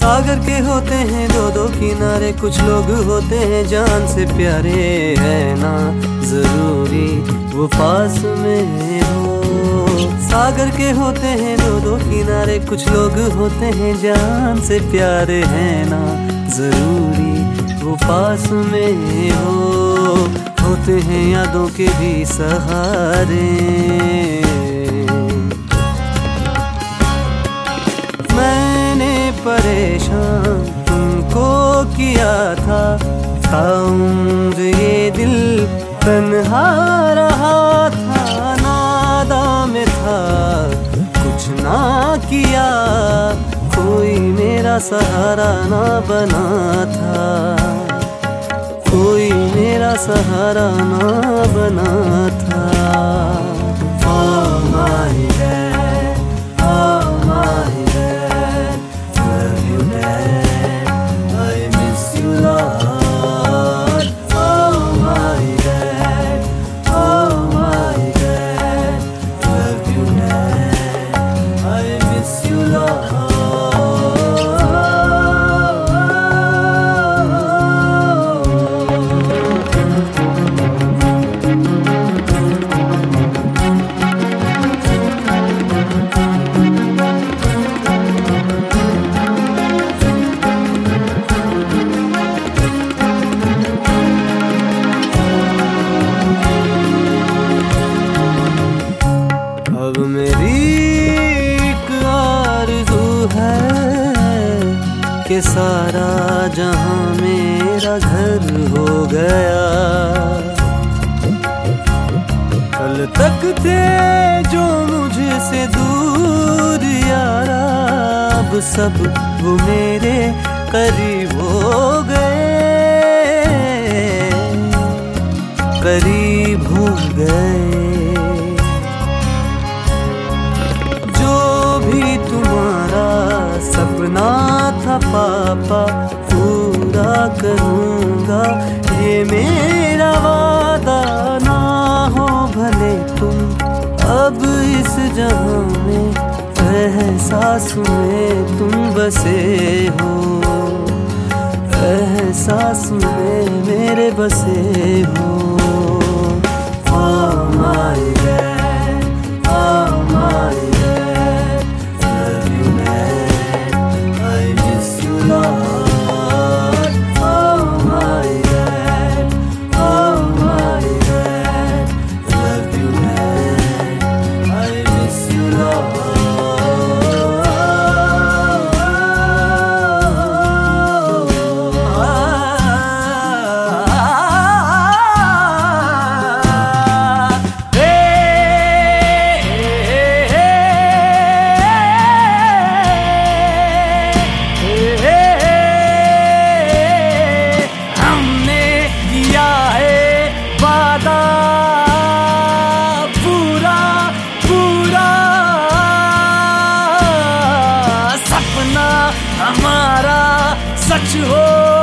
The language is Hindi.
सागर के होते हैं दो दो किनारे, कुछ लोग होते हैं जान से प्यारे, है ना जरूरी वो पास में हो। सागर के होते हैं दो दो किनारे, कुछ लोग होते हैं जान से प्यारे, है ना जरूरी वो पास में हो। होते हैं यादों के भी सहारे। परेशान तुमको किया था, ताउम्र ये दिल तन्हा रहा था, नादा में था कुछ ना किया, कोई मेरा सहारा ना बना था, कोई मेरा सहारा ना बना था। Oh my God, oh my God, love you Dad, I miss you Lord. Oh my God, oh my God, love you Dad, I miss you Lord. अब मेरी एक आरज़ू है कि सारा जहां मेरा घर हो गया। कल तक थे जो मुझसे दूर यारा, अब सब वो मेरे करीब हो गए, करीब हो गए। तुम्हारा सपना था पापा पूरा करूँगा, ये मेरा वादा, ना हो भले तुम अब इस जहां में, एहसास में तुम बसे हो, एहसास में मेरे बसे हो। Oh my God, oh my God, love you Dad, I miss you Lord. Oh my God, oh my God, love you Dad, I miss you Lord. पूरा पूरा सपना हमारा सच हो।